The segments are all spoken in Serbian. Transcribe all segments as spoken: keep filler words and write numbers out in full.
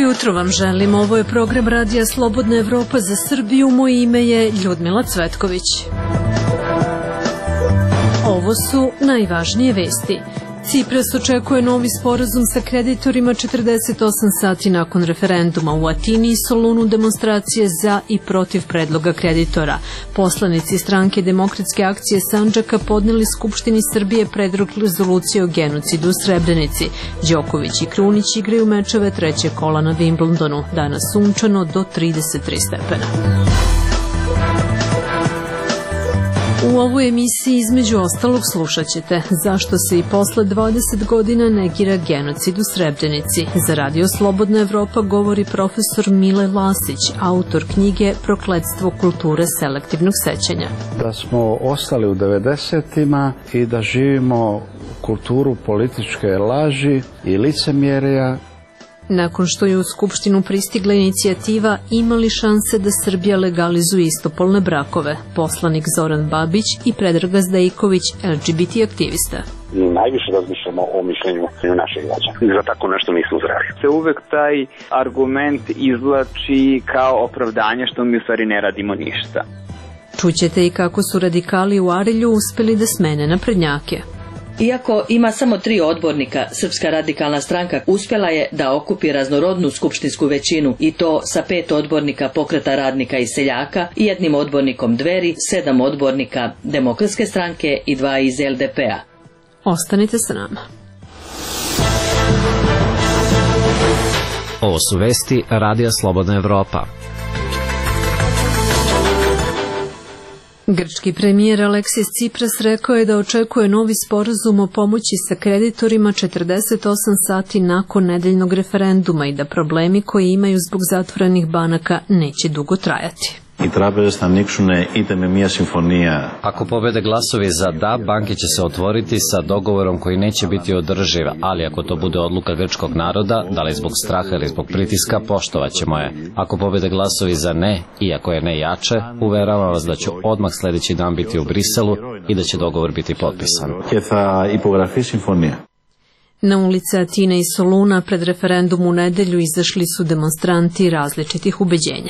jutro vam želim. Ovo je program Radija Slobodna Evropa za Srbiju. Moje ime je Ljudmila Cvetković. Ovo su najvažnije vesti. Cipras očekuje novi sporazum sa kreditorima četrdeset osam sati nakon referenduma. U Atini i Solunu demonstracije za i protiv predloga kreditora. Poslanici stranke Demokratske akcije Sandžaka podneli Skupštini Srbije predlog rezolucije o genocidu u Srebrenici. Đoković i Krunić igraju mečeve trećeg kola na Wimbledonu. Danas sunčano do trideset tri stepena. U ovoj emisiji između ostalog slušat ćete zašto se i posle dvadeset godina negira genocid u Srebrenici. Za Radio Slobodna Evropa govori profesor Mile Lasić, autor knjige Prokletstvo kulture selektivnog sećanja. Da smo ostali u devedesetima i da živimo kulturu političke laži i licemjerja. Nakon što je u Skupštinu pristigla inicijativa Ima li šanse da Srbija legalizuje istopolne brakove, poslanik Zoran Babić i Predrag Zdejković, L G B T aktivista. Najviše razmišljamo o mišljenju naših građana. Za tako nešto nismo zreli. Se uvek taj argument izvlači kao opravdanje što mi u stvari ne radimo ništa. Čućete i kako su radikali u Arilju uspeli da smene naprednjake. Iako ima samo tri odbornika, Srpska radikalna stranka uspjela je da okupi raznorodnu skupštinsku većinu i to sa pet odbornika Pokreta radnika i seljaka i jednim odbornikom Dveri, sedam odbornika Demokratske stranke i dva iz L D P-a. Ostanite sa nama. Ovo su vesti Radija Slobodna Evropa. Grčki premijer Aleksis Cipras rekao je da očekuje novi sporazum o pomoći sa kreditorima četrdeset osam sati nakon nedeljnog referenduma i da problemi koji imaju zbog zatvorenih banaka neće dugo trajati. Οι τράπεζες θα ανοίξουν είτε με μια συμφωνία. Ako pobede glasovi za da, banke će se otvoriti sa dogovorom koji neće biti održiv, ali ako to bude odluka grčkog naroda, da li zbog straha ili zbog pritiska, poštovat ćemo je. Ako pobede glasovi za ne, iako je ne jače, uveravam vas da ću odmah sljedeći dan biti u Briselu i da će dogovor biti potpisan. Και θα υπογραφεί συμφωνία. Na ulice Atine i Soluna pred referendum u nedelju izašli su demonstranti različitih ubeđenja.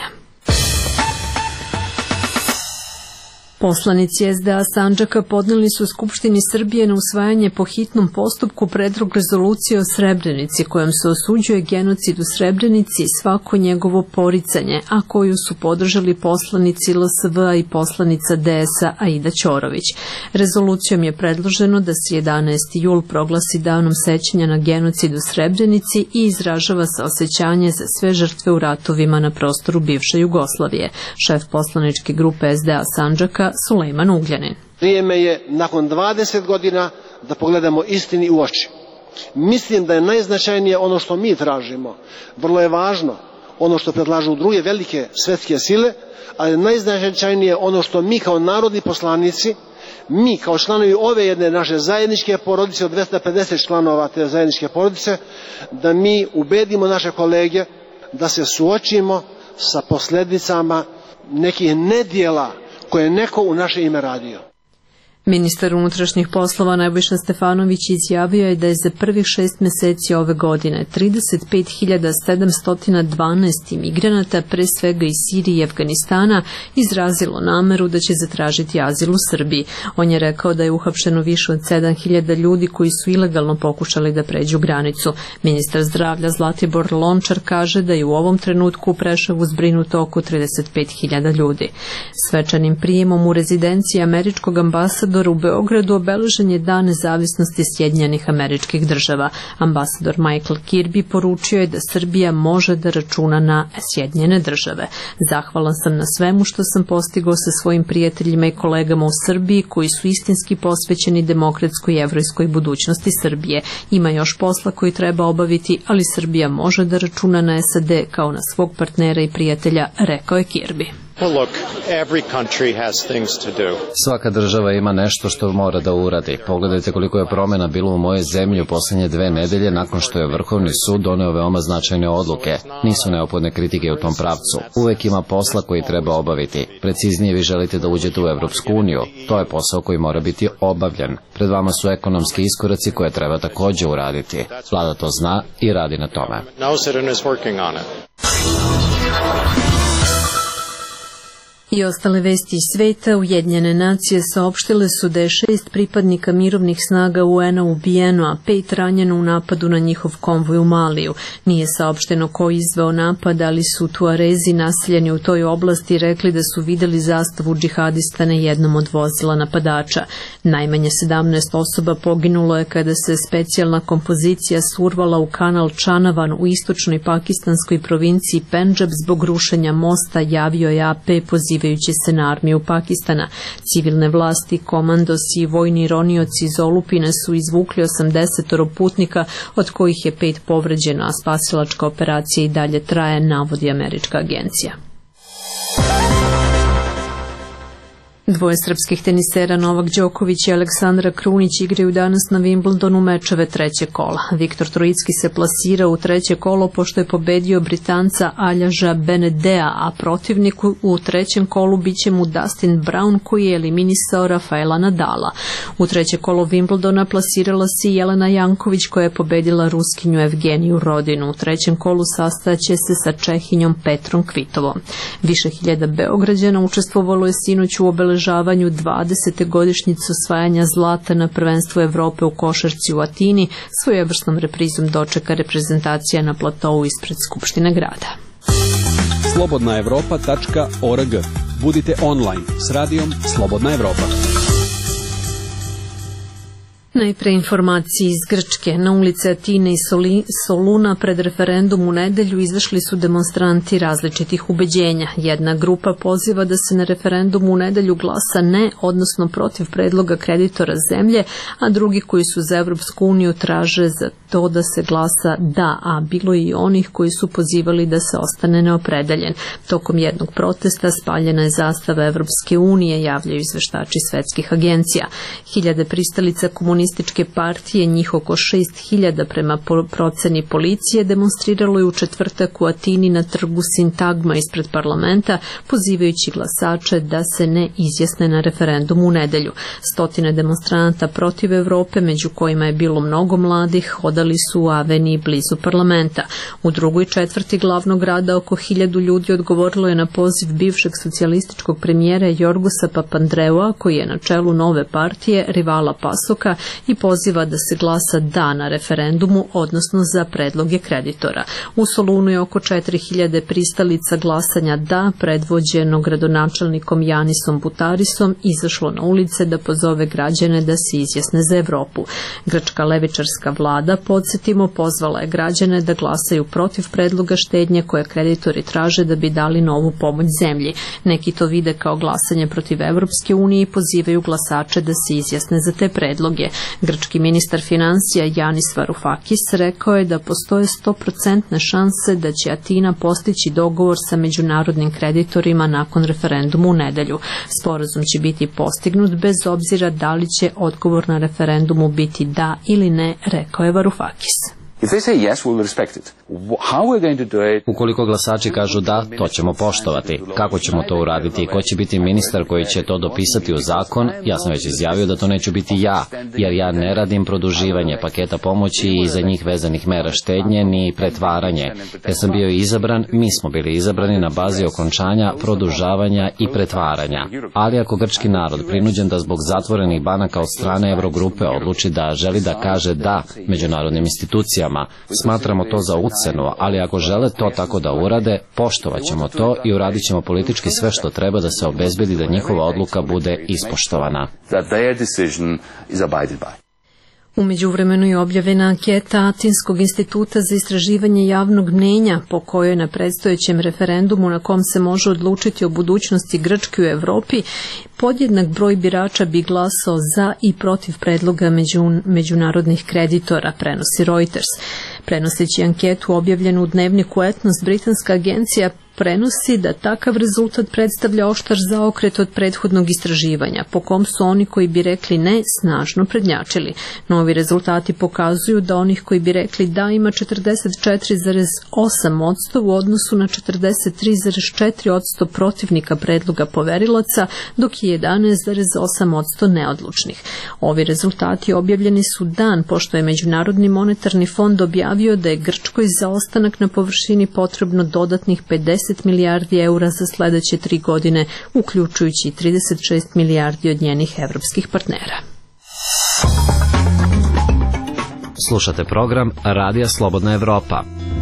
Poslanici S D A Sandžaka podneli su Skupštini Srbije na usvajanje po hitnom postupku predlog rezolucije o Srebrenici kojom se osuđuje genocid u Srebrenici i svako njegovo poricanje, a koju su podržali poslanici L S V-a i poslanica D S-a Aida Ćorović. Rezolucijom je predloženo da se jedanaesti jul proglasi danom sećanja na genocid u Srebrenici i izražava saosećanje za sve žrtve u ratovima na prostoru bivše Jugoslavije. Šef poslaničke grupe S D A Sandžaka Sulejman Ugljanin. Vrijeme je nakon dvadeset godina da pogledamo istini u oči. Mislim da je najznačajnije ono što mi tražimo. Vrlo je važno ono što predlažu druge velike svetske sile, ali najznačajnije ono što mi kao narodni poslanici, mi kao članovi ove jedne naše zajedničke porodice od dvesta pedeset članova te zajedničke porodice, da mi ubedimo naše kolege da se suočimo sa posljedicama nekih nedjela koje je neko u naše ime radio. Ministar unutrašnjih poslova Nebojša Stefanović izjavio je da je za prvih šest mjeseci ove godine trideset pet hiljada sedamsto dvanaest imigranata, pre svega iz Sirije i Afganistana, izrazilo nameru da će zatražiti azil u Srbiji. On je rekao da je uhapšeno više od sedam hiljada ljudi koji su ilegalno pokušali da pređu granicu. Ministar zdravlja Zlatibor Lončar kaže da je u ovom trenutku u Preševu zbrinuto oko trideset pet hiljada ljudi. Svečanim prijemom u rezidenciji američkog ambasadora u Beogradu obeležen je Dan nezavisnosti Sjedinjenih Američkih Država. Ambasador Michael Kirby poručio je da Srbija može da računa na Sjedinjene Države. Zahvalan sam na svemu što sam postigao sa svojim prijateljima i kolegama u Srbiji koji su istinski posvećeni demokratskoj i evropskoj budućnosti Srbije. Ima još posla koji treba obaviti, ali Srbija može da računa na S A D kao na svog partnera i prijatelja, rekao je Kirby. Svaka država ima nešto što mora da uradi. Pogledajte koliko je promjena bilo u mojoj zemlji u posljednje dve nedelje nakon što je Vrhovni sud doneo veoma značajne odluke. Nisu neophodne kritike u tom pravcu. Uvek ima posla koji treba obaviti. Preciznije, vi želite da uđete u Evropsku uniju. To je posao koji mora biti obavljen. Pred vama su ekonomski iskoraci koje treba također uraditi. Vlada to zna i radi na tome. I ostale vesti iz sveta. Ujedinjene nacije saopštile su da je šest pripadnika mirovnih snaga U N-a ubijeno, a pet ranjeno u napadu na njihov konvoj u Maliju. Nije saopšteno ko je izveo napad, ali su Tuarezi naseljeni u toj oblasti rekli da su videli zastavu džihadista na jednom od vozila napadača. Najmanje sedamnaest osoba poginulo je kada se specijalna kompozicija survala u kanal Čanavan u istočnoj pakistanskoj provinciji Pendžab zbog rušenja mosta, javio je A P pozivajući se na armiju Pakistana. Civilne vlasti, komandosi i vojni ronioci iz olupine su izvukli osamdeset putnika, od kojih je pet povređeno, a spasilačka operacija i dalje traje, navodi američka agencija. Dvoje srpskih tenisera Novak Đoković i Aleksandra Krunić igraju danas na Wimbledonu mečeve trećeg kola. Viktor Trojicki se plasira u treće kolo pošto je pobedio Britanca Aljaža Benedea, a protivniku u trećem kolu biće mu Dustin Brown koji je eliminisao Rafaela Nadala. U treće kolo Wimbledona plasirala se Jelena Janković koja je pobedila Ruskinju Evgeniju Rodinu. U trećem kolu sastaće se sa Čehinjom Petrom Kvitovom. Više hiljada Beograđana učestvovalo je sinoć u obeležavanju dvadesete godišnjice osvajanja zlata na prvenstvu Evrope u košarci u Atini. Svojevrsnom reprizom dočeka reprezentacija na platovu ispred Skupštine grada. slobodna evropa tačka org. Budite online s radijom Slobodna Evropa. Najpre informacije iz Grčke. Na ulice Atine i Soli, Soluna pred referendum u nedelju izašli su demonstranti različitih ubeđenja. Jedna grupa poziva da se na referendumu u nedelju glasa ne, odnosno protiv predloga kreditora zemlje, a drugi koji su za Evropsku uniju traže za to da se glasa da, a bilo je i onih koji su pozivali da se ostane neopredeljen. Tokom jednog protesta spaljena je zastava Evropske unije, javljaju izveštači svetskih agencija. Hiljade pristalica komunističke partije, njih oko šest hiljada prema proceni policije, demonstriralo je u četvrtak u Atini na trgu Sintagma ispred parlamenta, pozivajući glasače da se ne izjasne na referendumu u nedelju. Stotine demonstranata protiv Evrope, među kojima je bilo mnogo mladih, hodali su u aveniji blizu parlamenta. U drugoj četvrti glavnog grada oko hiljadu ljudi odgovorilo je na poziv bivšeg socijalističkog premijera Jorgosa Papandreua, koji je na čelu nove partije, rivala Pasoka, i poziva da se glasa da na referendumu, odnosno za predloge kreditora. U Solunu je oko četiri hiljade pristalica glasanja da, predvođeno gradonačelnikom Janisom Butarisom, izašlo na ulice da pozove građane da se izjasne za Evropu. Grčka levičarska vlada, podsjetimo, pozvala je građane da glasaju protiv predloga štednje koje kreditori traže da bi dali novu pomoć zemlji. Neki to vide kao glasanje protiv Evropske unije i pozivaju glasače da se izjasne za te predloge. Grčki ministar financija Janis Varoufakis rekao je da postoje sto posto šanse da će Atina postići dogovor sa međunarodnim kreditorima nakon referenduma u nedelju. Sporazum će biti postignut bez obzira da li će odgovor na referendumu biti da ili ne, rekao je Varoufakis. Ukoliko glasači kažu da, to ćemo poštovati. Kako ćemo to uraditi i ko će biti ministar koji će to dopisati u zakon? Ja sam već izjavio da to neću biti ja, jer ja ne radim produživanje paketa pomoći i za njih vezanih mera štednje ni pretvaranje. Ja sam bio izabran, mi smo bili izabrani na bazi okončanja, produžavanja i pretvaranja. Ali ako grčki narod prinuđen da zbog zatvorenih banaka od strane Eurogrupe odluči da želi da kaže da međunarodnim institucijama, smatramo to za ucenu, ali ako žele to tako da urade, poštovat ćemo to i uradit ćemo politički sve što treba da se obezbedi da njihova odluka bude ispoštovana. U međuvremenu je objavljena anketa Atinskog instituta za istraživanje javnog mnjenja po kojoj na predstojećem referendumu na kom se može odlučiti o budućnosti Grčke u Evropi podjednak broj birača bi glasao za i protiv predloga među, međunarodnih kreditora, prenosi Reuters. Prenoseći anketu objavljenu u dnevniku Etnos, britanska agencija prenosi da takav rezultat predstavlja oštar zaokret od prethodnog istraživanja, po kom su oni koji bi rekli ne snažno prednjačili. Novi rezultati pokazuju da onih koji bi rekli da ima četrdeset četiri zarez osam posto u odnosu na četrdeset tri zarez četiri posto protivnika predloga poverilaca, dok je jedanaest zarez osam posto neodlučnih. Ovi rezultati objavljeni su dan pošto je Međunarodni monetarni fond objavio da je Grčkoj za ostanak na površini potrebno dodatnih pedeset milijardi eura za sledeće tri godine, uključujući trideset šest milijardi od njenih evropskih partnera. Slušate program Radija Slobodna Evropa.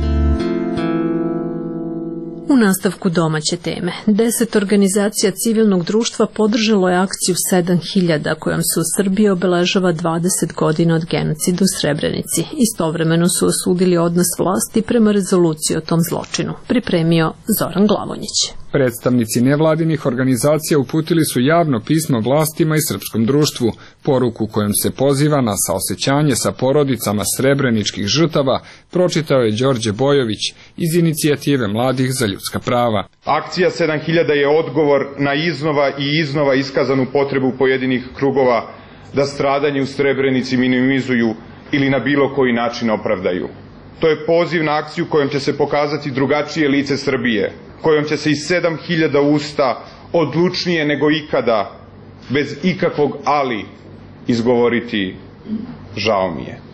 U nastavku domaće teme, deset organizacija civilnog društva podržalo je akciju sedam hiljada kojom se u Srbiji obeležava dvadeset godina od genocida u Srebrenici. Istovremeno su osudili odnos vlasti prema rezoluciji o tom zločinu. Pripremio Zoran Glavonjić. Predstavnici nevladinih organizacija uputili su javno pismo vlastima i srpskom društvu, poruku kojom se poziva na saosećanje sa porodicama srebreničkih žrtava, pročitao je Đorđe Bojović iz Inicijative mladih za ljudska prava. Akcija sedam hiljada je odgovor na iznova i iznova iskazanu potrebu pojedinih krugova da stradanje u Srebrenici minimizuju ili na bilo koji način opravdaju. To je poziv na akciju kojom će se pokazati drugačije lice Srbije, kojom će se iz sedam hiljada usta odlučnije nego ikada, bez ikakvog ali, izgovoriti žao mi je.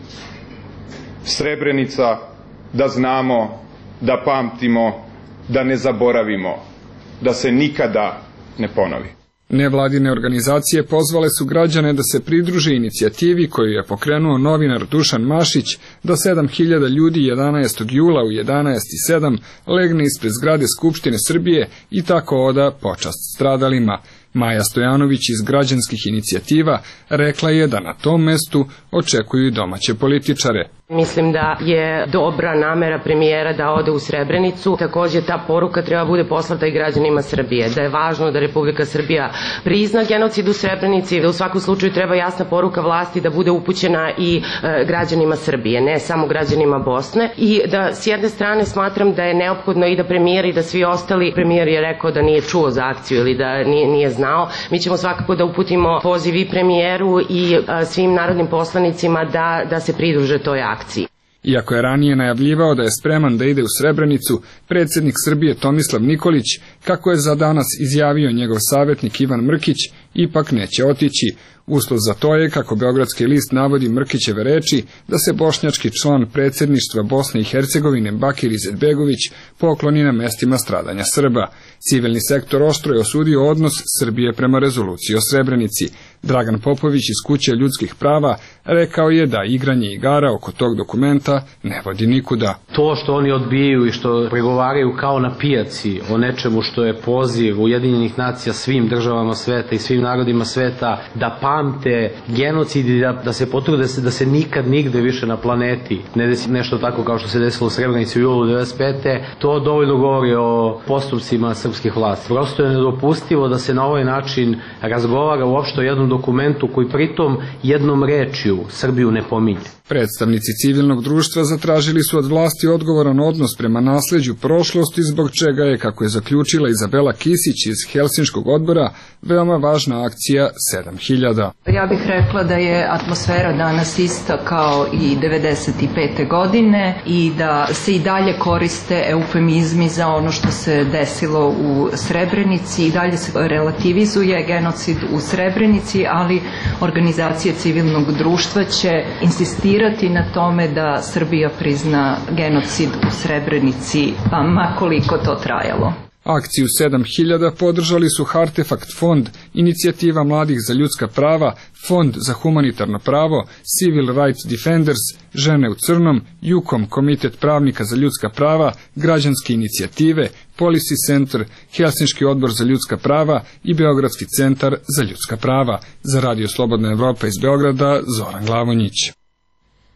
Srebrenica, da znamo, da pamtimo, da ne zaboravimo, da se nikada ne ponovi. Nevladine organizacije pozvale su građane da se pridruže inicijativi koju je pokrenuo novinar Dušan Mašić da sedam hiljada ljudi jedanaestog jula u jedanaest i sedam legne ispred zgrade Skupštine Srbije i tako oda počast stradalima. Maja Stojanović iz građanskih inicijativa rekla je da na tom mestu očekuju domaće političare. Mislim da je dobra namera premijera da ode u Srebrenicu. Takođe ta poruka treba bude poslata i građanima Srbije, da je važno da Republika Srbija prizna genocid u Srebrenici, da u svakom slučaju treba jasna poruka vlasti da bude upućena i e, građanima Srbije, ne samo građanima Bosne. I da s jedne strane smatram da je neophodno i da premijer i da svi ostali, premijer je rekao da nije čuo za akciju ili da nije, nije znao. Mi ćemo svakako da uputimo poziv i premijeru i a, svim narodnim poslanicima da, da se pridruže toj akciji. Iako je ranije najavljivao da je spreman da ide u Srebrenicu, predsjednik Srbije Tomislav Nikolić, kako je za danas izjavio njegov savjetnik Ivan Mrkić, ipak neće otići. Uslov za to je, kako Beogradski list navodi Mrkićeve reči, da se bošnjački član predsjedništva Bosne i Hercegovine Bakir Izetbegović pokloni na mestima stradanja Srba. Civilni sektor oštro je osudio odnos Srbije prema rezoluciji o Srebrenici. Dragan Popović iz Kuće ljudskih prava rekao je da igranje igara oko tog dokumenta ne vodi nikuda. To što oni odbijaju i što pregovaraju kao na pijaci o nečemu što je poziv Ujedinjenih nacija svim državama sveta i svim narodima sveta da pamte genocid i da, da se potrude da se, da se nikad nigde više na planeti ne desi nešto tako kao što se desilo u Srebrenici u julu devedeset pete. To dovoljno govori o postupcima srpskih vlasti. Prosto je nedopustivo da se na ovaj način razgovara uopšte o jednom dokumentu koji pritom jednom rečju Srbiju ne pominje. Predstavnici civilnog društva zatražili su od vlasti odgovoran odnos prema nasleđu prošlosti, zbog čega je, kako je zaključila Izabela Kisić iz Helsinškog odbora, veoma važna akcija sedam hiljada. Ja bih rekla da je atmosfera danas ista kao i devedeset pete godine i da se i dalje koriste eufemizmi za ono što se desilo u Srebrenici i dalje se relativizuje genocid u Srebrenici, ali organizacije civilnog društva će insistirati na tome da Srbija prizna genocid u Srebrenici, pa ma koliko to trajalo. Akciju sedam hiljada podržali su Hartefakt fond, Inicijativa mladih za ljudska prava, Fond za humanitarno pravo, Civil Rights Defenders, Žene u crnom, Jukom, Komitet pravnika za ljudska prava, Građanske inicijative, Policy Center, Helsinški odbor za ljudska prava i Beogradski centar za ljudska prava. Za Radio Slobodna Evropa iz Beograda, Zoran Glavonjić.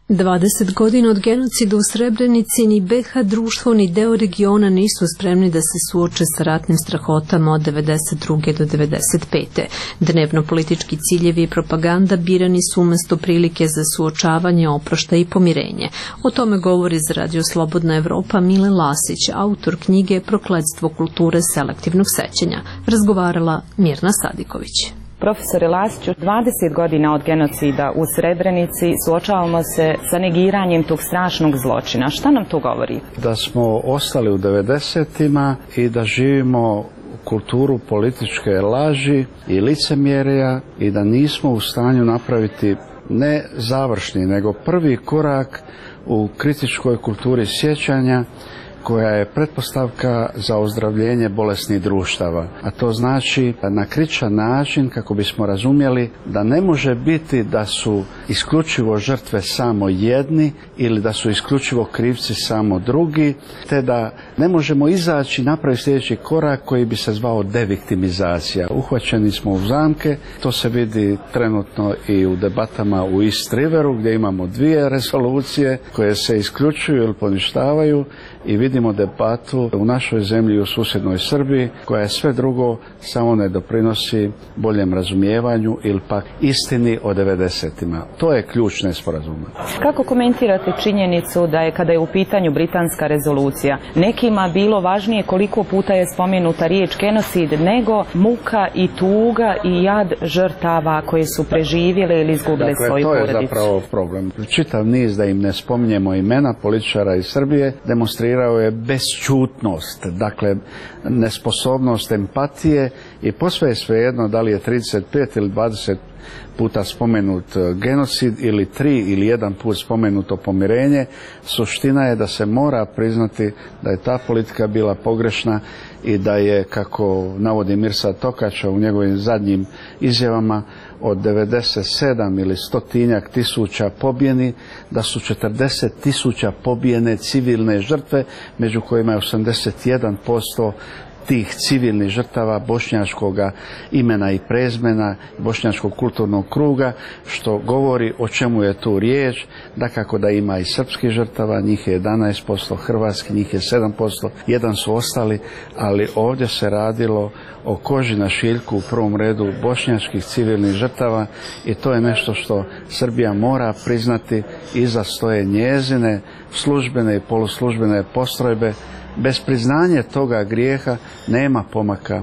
dvadeset godina od genocida u Srebrenici ni be ha društvo ni deo regiona nisu spremni da se suoče sa ratnim strahotama od devedeset druge do devedeset pete. Dnevno politički ciljevi i propaganda birani su umesto prilike za suočavanje, oproštaj i pomirenje. O tome govori za Radio Slobodna Evropa Mile Lasić, autor knjige Prokletstvo kulture selektivnog sećanja. Razgovarala Mirna Sadiković. Profesore Lasiću, dvadeset godina od genocida u Srebrenici suočavamo se sa negiranjem tog strašnog zločina. Šta nam to govori? Da smo ostali u devedesetima i da živimo kulturu političke laži i licemjerja i da nismo u stanju napraviti ne završni, nego prvi korak u kritičkoj kulturi sjećanja koja je pretpostavka za ozdravljenje bolesnih društava. A to znači na kritičan način kako bismo razumjeli da ne može biti da su isključivo žrtve samo jedni ili da su isključivo krivci samo drugi, te da ne možemo izaći napraviti sljedeći korak koji bi se zvao deviktimizacija. Uhvaćeni smo u zamke, to se vidi trenutno i u debatama u East Riveru gdje imamo dvije rezolucije koje se isključuju ili poništavaju i vidimo debatu u našoj zemlji u susjednoj Srbiji koja je sve drugo samo ne doprinosi boljem razumijevanju ili pak istini o devedesetima. To je ključ nesporazuma. Kako komentirate činjenicu da je kada je u pitanju britanska rezolucija nekima bilo važnije koliko puta je spomenuta riječ genocid nego muka i tuga i jad žrtava koje su preživjele ili izgubile dakle, svoju porodicu? To je zapravo problem. Čitav niz da im ne spominjemo imena političara iz Srbije demonstrirao je bezćutnost, dakle nesposobnost empatije i posve je svejedno da li je trideset pet ili dvadeset puta spomenut genocid ili tri ili jedan put spomenuto pomirenje. Suština je da se mora priznati da je ta politika bila pogrešna i da je, kako navodi Mirsad Tokača u njegovim zadnjim izjavama, od devedeset sedam ili stotinjak tisuća pobijeni, da su četrdeset tisuća pobijene civilne žrtve, među kojima je osamdeset jedan posto tih civilnih žrtava bošnjačkog imena i prezmena, bošnjačkog kulturnog kruga, što govori o čemu je tu riječ. Dakako da ima i srpskih žrtava, njih je jedanaest posto, hrvatski njih je sedam posto, jedan su ostali, ali ovdje se radilo o koži na šiljku u prvom redu bošnjačkih civilnih žrtava i to je nešto što Srbija mora priznati. Iza stoje njezine službene i poluslužbene postrojbe. Bez priznanja toga grijeha nema pomaka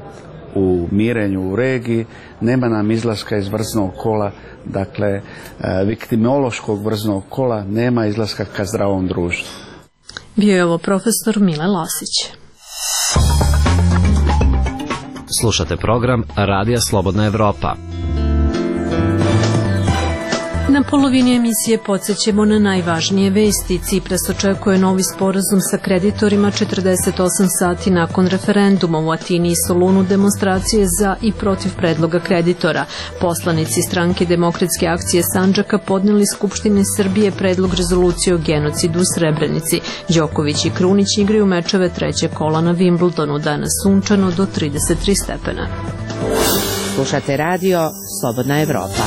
u mirenju u regiji, nema nam izlaska iz vrznog kola, dakle viktimološkog vrznog kola, nema izlaska ka zdravom društvu. Bio je ovo profesor Mile Lasić. Slušate program Radija Slobodna Evropa. Na polovini emisije podsjećamo na najvažnije vesti. Cipras očekuje novi sporazum sa kreditorima četrdeset osam sati nakon referenduma. U Atini i Solunu demonstracije za i protiv predloga kreditora. Poslanici stranke Demokratske akcije Sandžaka podneli Skupštini Srbije predlog rezolucije o genocidu u Srebrenici. Đoković i Krunić igraju mečeve trećeg kola na Wimbledonu. Danas sunčano do trideset tri stepena. Slušate radio Slobodna Evropa.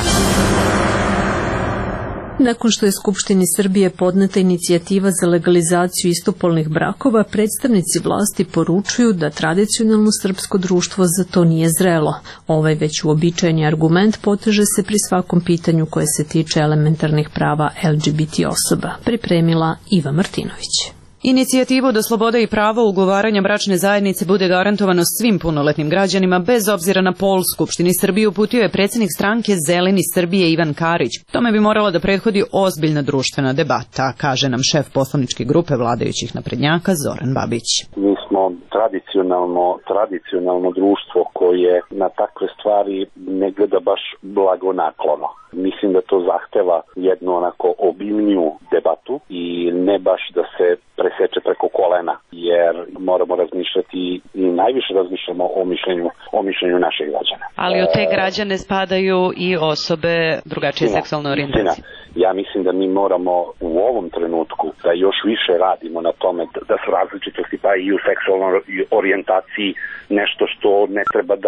Nakon što je Skupštini Srbije podneta inicijativa za legalizaciju istopolnih brakova, predstavnici vlasti poručuju da tradicionalno srpsko društvo za to nije zrelo. Ovaj već uobičajeni argument poteže se pri svakom pitanju koje se tiče elementarnih prava el ge be te osoba. Pripremila Iva Martinović. Inicijativu da sloboda i pravo ugovaranja bračne zajednice bude garantovano svim punoletnim građanima bez obzira na pol Skupštini Srbije uputio je predsjednik stranke Zeleni Srbije Ivan Karić. Tome bi morala da prethodi ozbiljna društvena debata, kaže nam šef poslaničke grupe vladajućih naprednjaka Zoran Babić. Mi smo tradicionalno, tradicionalno društvo koje na takve stvari ne gleda baš blagonaklono. Mislim da to zahteva jednu onako obimniju debatu i ne baš da se preseče preko kolena, jer moramo razmišljati i najviše razmišljamo o mišljenju, o mišljenju naših građana. Ali od te građane spadaju i osobe drugačije seksualne orijentacije. Ja mislim da mi moramo u ovom trenutku da još više radimo na tome da su različitosti pa i u seksualnoj orijentaciji nešto što ne treba da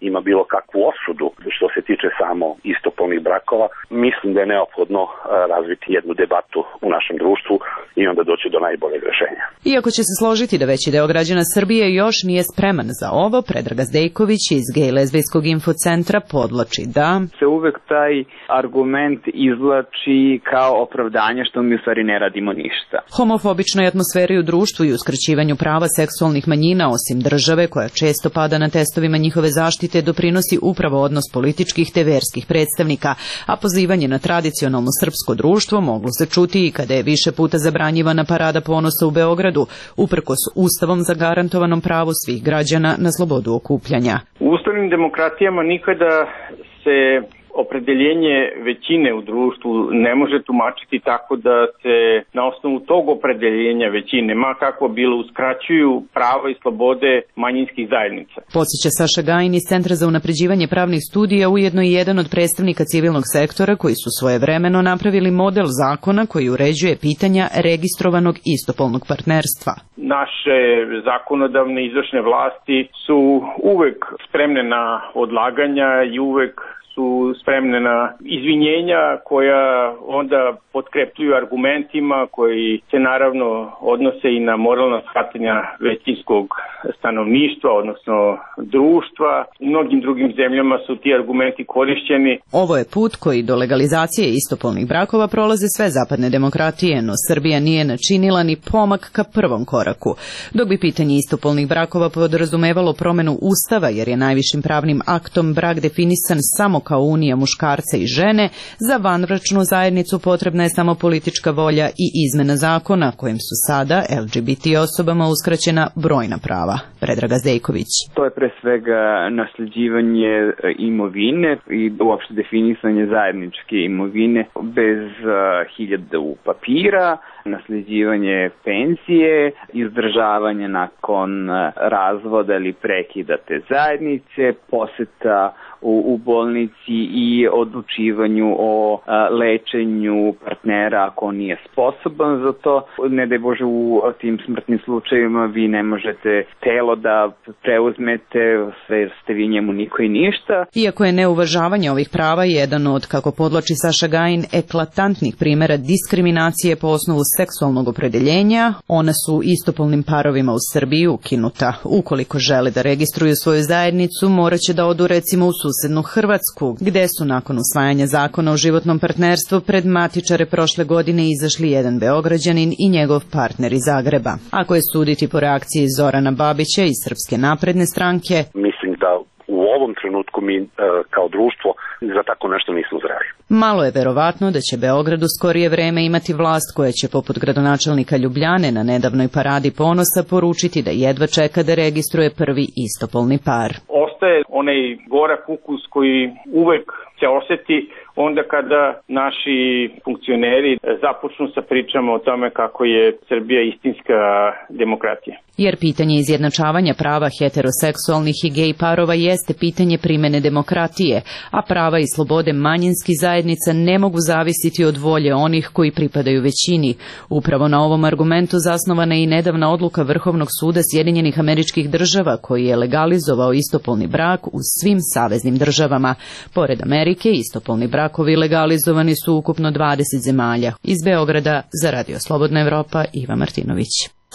ima bilo kakvu osudu što se tiče samo istopolnih brakova. Mislim da je neophodno razviti jednu debatu u našem društvu i onda doći do najboljeg rešenja. Iako će se složiti da veći deo građana Srbije još nije spreman za ovo, Predrag Zdejković iz Gej lezbijskog infocentra podloči da se uvek taj argument izvlači kao opravdanje što mi u stvari ne radimo ništa. Homofobičnoj atmosferi u društvu i uskraćivanju prava seksualnih manjina, osim države koja često pada na testovima njihove zaštite, doprinosi upravo odnos političkih te verskih predstavnika, a pozivanje na tradicionalno srpsko društvo moglo se čuti i kada je više puta zabranjivana parada ponosa u Beogradu, uprkos ustavom zagarantovanom pravu svih građana na slobodu okupljanja. U ustavnim demokratijama nikada se opredeljenje većine u društvu ne može tumačiti tako da se na osnovu tog opredeljenja većine, ma kako bilo, uskraćuju prava i slobode manjinskih zajednica. Podsjeća Saša Gajin iz Centra za unapređivanje pravnih studija, ujedno i jedan od predstavnika civilnog sektora koji su svojevremeno napravili model zakona koji uređuje pitanja registrovanog istopolnog partnerstva. Naše zakonodavne izvršne vlasti su uvek spremne na odlaganja i uvek su spremne na izvinjenja koja onda potkrepljuju argumentima koji se naravno odnose i na moralna shvatanja većinskog stanovništva, odnosno društva. U mnogim drugim zemljama su ti argumenti korišćeni. Ovo je put koji do legalizacije istopolnih brakova prolaze sve zapadne demokratije, no Srbija nije načinila ni pomak ka prvom koraku. Dok bi pitanje istopolnih brakova podrazumevalo promenu ustava, jer je najvišim pravnim aktom brak definisan samo kao unija muškarca i žene, za vanbračnu zajednicu potrebna je samo politička volja i izmena zakona kojim su sada el ge be te osobama uskraćena brojna prava. Predrag Zdejković. To je pre svega nasljeđivanje imovine i uopšte definisanje zajedničke imovine bez hiljadu papira, nasljeđivanje penzije, izdržavanje nakon razvoda ili prekida te zajednice, poseta u, u bolnici i odlučivanju o a, lečenju partnera ako on nije sposoban za to. Ne daj Bože, u tim smrtnim slučajevima vi ne možete telo da preuzmete, sve ste vi njemu niko i ništa. Iako je neuvažavanje ovih prava jedan od, kako podloči Saša Gajin, eklatantnih primjera diskriminacije po osnovu seksualnog opredeljenja, ona su istopolnim parovima u Srbiji ukinuta. Ukoliko žele da registruju svoju zajednicu, morat će da odu recimo u susednu Hrvatsku, gde su nakon usvajanja zakona o životnom partnerstvu pred matičare prošle godine izašli jedan Beograđanin i njegov partner iz Zagreba. Ako je suditi po reakciji Zorana Babića iz Srpske napredne stranke, mislim da u ovom trenutku mi e, kao društvo za tako nešto nismo zreli. Malo je verovatno da će Beograd u skorije vreme imati vlast koja će poput gradonačelnika Ljubljane na nedavnoj paradi ponosa poručiti da jedva čeka da registruje prvi istopolni par. Ostaje onaj gorak ukus koji uvek se oseti onda kada naši funkcioneri započnu sa pričama o tome kako je Srbija istinska demokratija. Jer pitanje izjednačavanja prava heteroseksualnih i gej parova jeste pitanje primene demokratije, a prava i slobode manjinskih zajednica ne mogu zavisiti od volje onih koji pripadaju većini. Upravo na ovom argumentu zasnovana je i nedavna odluka Vrhovnog suda Sjedinjenih Američkih Država koji je legalizovao istopolni brak u svim saveznim državama. Pored Amerike, istopolni brakovi legalizovani su ukupno dvadeset zemalja. Iz Beograda za Radio Slobodna Evropa, Iva Martinović.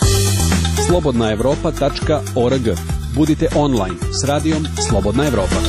slobodna evropa tačka org. Budite online s radijom Slobodna Evropa.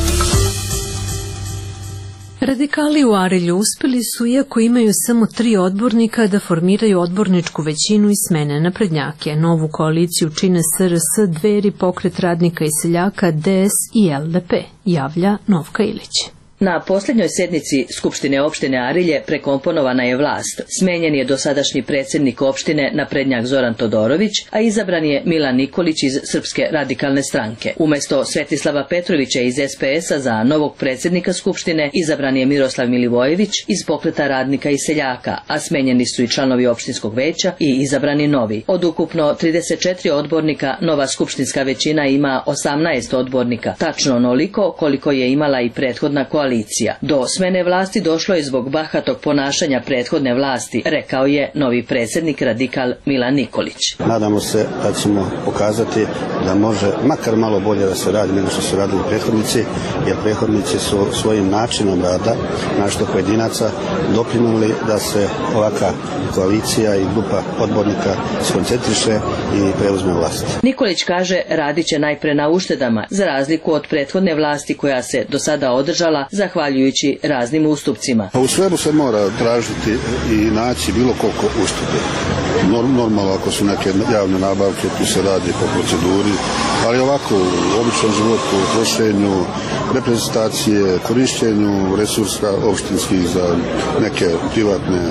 Radikali u Arilju uspeli su, iako imaju samo tri odbornika, da formiraju odborničku većinu i smene naprednjake. Novu koaliciju čine es er es, Dveri, Pokret radnika i seljaka, de es i el de pe, javlja Novka Ilić. Na posljednjoj sjednici Skupštine opštine Arilje prekomponovana je vlast. Smenjen je dosadašnji predsjednik opštine naprednjak Zoran Todorović, a izabran je Milan Nikolić iz Srpske radikalne stranke. Umjesto Svetislava Petrovića iz es pe es a za novog predsjednika Skupštine izabran je Miroslav Milivojević iz Pokreta radnika i seljaka, a smenjeni su i članovi opštinskog veća i izabrani novi. Od ukupno trideset četiri odbornika, nova skupštinska većina ima osamnaest odbornika, tačno onoliko koliko je imala i prethodna koalicija koalicija. Do smene vlasti došlo je zbog bahatog ponašanja prethodne vlasti, rekao je novi predsjednik radikal Milan Nikolić. Nadamo se da ćemo pokazati da može makar malo bolje da se radi nego što su radili prethodnici, jer prethodnici su svojim načinom rada, našto pojedinaca, doprinuli da se ovaka koalicija i grupa odbornika skoncentriše i preuzme vlast. Nikolić kaže radit će najpre na uštedama, za razliku od prethodne vlasti koja se do sada održala zahvaljujući raznim ustupcima. Pa u svemu se mora tražiti i naći bilo koliko uštede. Normalno ako su neke javne nabavke, tu se radi po proceduri, ali ovako u običnom životu, u trošenju, reprezentacije, korišćenju resursa opštinskih za neke privatne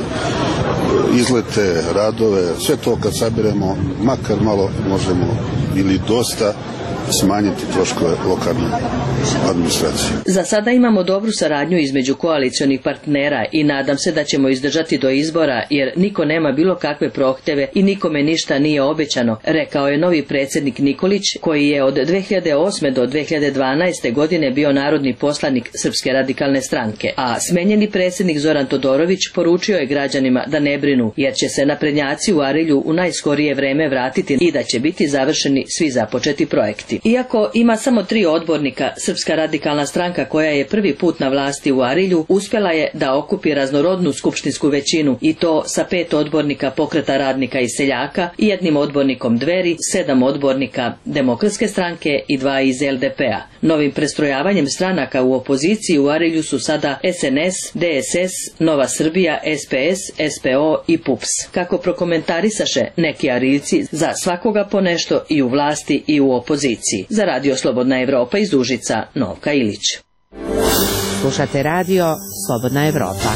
izlete, radove, sve to kad sabiremo, makar malo možemo ili dosta smanjiti troškove lokalne administracije. Za sada imamo dobru saradnju između koalicionih partnera i nadam se da ćemo izdržati do izbora jer niko nema bilo kakve prohteve i nikome ništa nije obećano, rekao je novi predsjednik Nikolić koji je od dve hiljade osme do dve hiljade dvanaeste godine bio narodni poslanik Srpske radikalne stranke, a smenjeni predsjednik Zoran Todorović poručio je građanima da ne brinu jer će se naprednjaci u Arilju u najskorije vreme vratiti i da će biti završeni svi započeti projekti. Iako ima samo tri odbornika, Srpska radikalna stranka koja je prvi put na vlasti u Arilju uspjela je da okupi raznorodnu skupštinsku većinu i to sa pet odbornika Pokreta radnika i seljaka i jednim odbornikom Dveri, sedam odbornika Demokratske stranke i dva iz el de pe a. Novim prestrojavanjem stranaka u opoziciji u Arilju su sada es en es, de es es, Nova Srbija, es pe es, es pe o i pu pe es. Kako prokomentarisaše neki Ariljci, za svakoga po nešto i u vlasti i u opoziciji. Za Radio Slobodna Evropa iz Užica, Novka Ilić. Slušate radio Slobodna Evropa.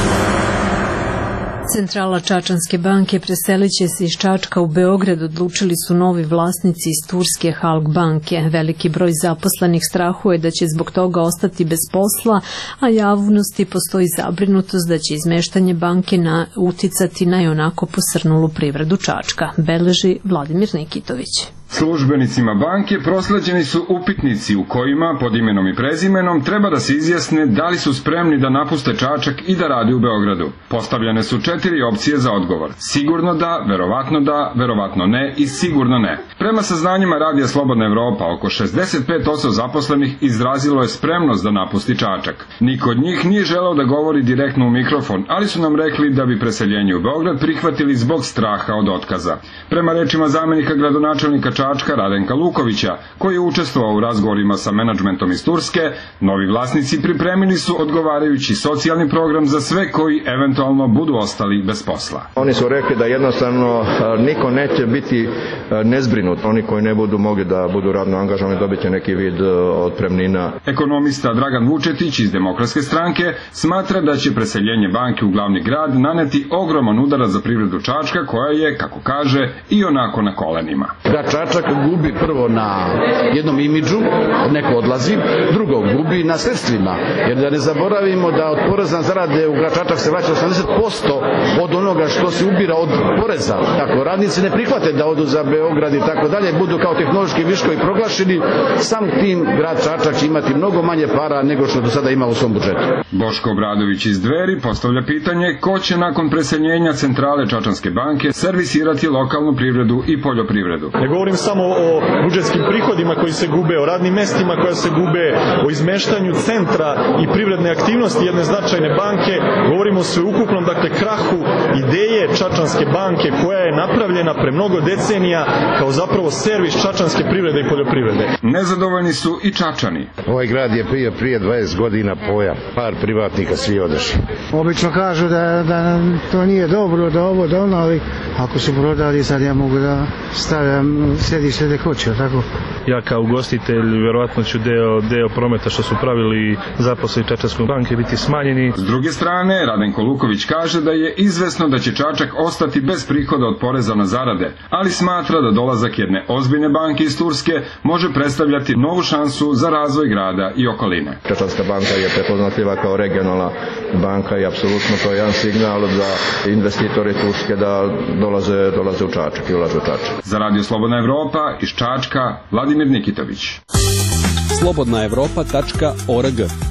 Centrala Čačanske banke preselit će se iz Čačka u Beograd, odlučili su novi vlasnici iz turske Halk banke. Veliki broj zaposlenih strahuje da će zbog toga ostati bez posla, a javnosti postoji zabrinutost da će izmeštanje banke na uticati na ionako posrnulu privredu Čačka, beleži Vladimir Nikitović. Službenicima banke prosleđeni su upitnici u kojima, pod imenom i prezimenom, treba da se izjasne da li su spremni da napuste Čačak i da rade u Beogradu. Postavljene su četiri opcije za odgovor. Sigurno da, verovatno da, verovatno ne i sigurno ne. Prema saznanjima Radija Slobodna Evropa, oko šezdeset pet posto zaposlenih izrazilo je spremnost da napusti Čačak. Niko od njih nije želeo da govori direktno u mikrofon, ali su nam rekli da bi preseljenje u Beograd prihvatili zbog straha od otkaza. Prema rečima zamenika gradonačelnika Čačka Radenka Lukovića, koji je učestvovao u razgovorima sa menadžmentom iz Turske, novi vlasnici pripremili su odgovarajući socijalni program za sve koji eventualno budu ostali bez posla. Oni su rekli da jednostavno niko neće biti nezbrinut. Oni koji ne budu mogli da budu radno angažovani dobit će neki vid otpremnina. Ekonomista Dragan Vučetić iz Demokratske stranke smatra da će preseljenje banke u glavni grad naneti ogroman udarac za privredu Čačka koja je, kako kaže, i onako na kolenima. Da Čačak gubi prvo na jednom imidžu, neko odlazi, drugo gubi na sredstvima, jer da ne zaboravimo da od poreza na zarade u grad Čačak se vraća osamdeset posto od onoga što se ubira od poreza. Tako, radnici ne prihvate da odu za Beograd i tako dalje, budu kao tehnološki viškovi proglašeni, sam tim grad Čačak će imati mnogo manje para nego što do sada ima u svom budžetu. Boško Obradović iz Dveri postavlja pitanje ko će nakon preseljenja centrale Čačanske banke servisirati lokalnu privredu i poljoprivredu. Ne govorim samo o budžetskim prihodima koji se gube, o radnim mestima koja se gube, o izmeštanju centra i privredne aktivnosti jedne značajne banke, govorimo o sveukupnom, dakle, krahu ideje Čačanske banke koja je napravljena pre mnogo decenija kao zapravo servis čačanske privrede i poljoprivrede. Nezadovoljni su i Čačani. Ovaj grad je prije, prije dvadeset godina pojam, par privatnika svi odešli. Obično kažu da, da to nije dobro, da ovo, da ono, ali ako su prodali sad ja mogu da stavljam sjedište gde hoće, tako? Ja kao ugostitelj vjerovatno ću deo, deo prometa što su pravili zaposleni Čačanske banke biti smanjeni. S druge strane, Radenko Luković kaže da je izvesno da će Čačak ostati bez prihoda od poreza na zarade, ali smatra da dolazak jedne ozbiljne banke iz Turske može predstavljati novu šansu za razvoj grada i okoline. Čačanska banka je prepoznatljiva kao regionalna banka i apsolutno to je jedan signal za investitore Turske da dolaze, dolaze u Čačak i ulaze u Čačak. Za Radio Slobodna Evropa iz Čačka, Vladimir Nikitović. slobodna evropa tačka org.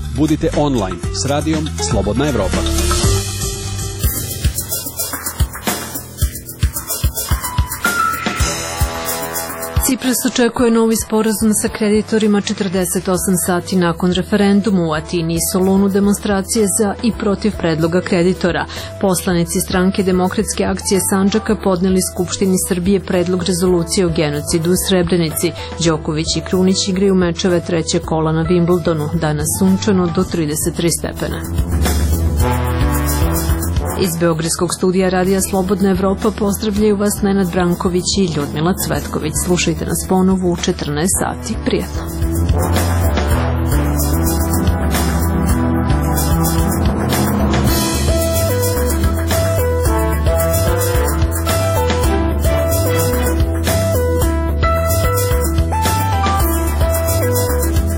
Budite online s radijom Slobodna Evropa. Cipras očekuje novi sporazum sa kreditorima četrdeset osam sati nakon referenduma u Atini i Solunu demonstracije za i protiv predloga kreditora. Poslanici stranke Demokratske akcije Sandžaka podneli Skupštini Srbije predlog rezolucije o genocidu u Srebrenici. Đoković i Krunić igraju mečeve treće kola na Wimbledonu, danas sunčano do trideset tri stepena. Iz Beogradskog studija Radija Slobodna Evropa pozdravljaju vas Nenad Branković i Ljudmila Cvetković. Slušajte nas ponovo u četrnaest sati. Prijetno.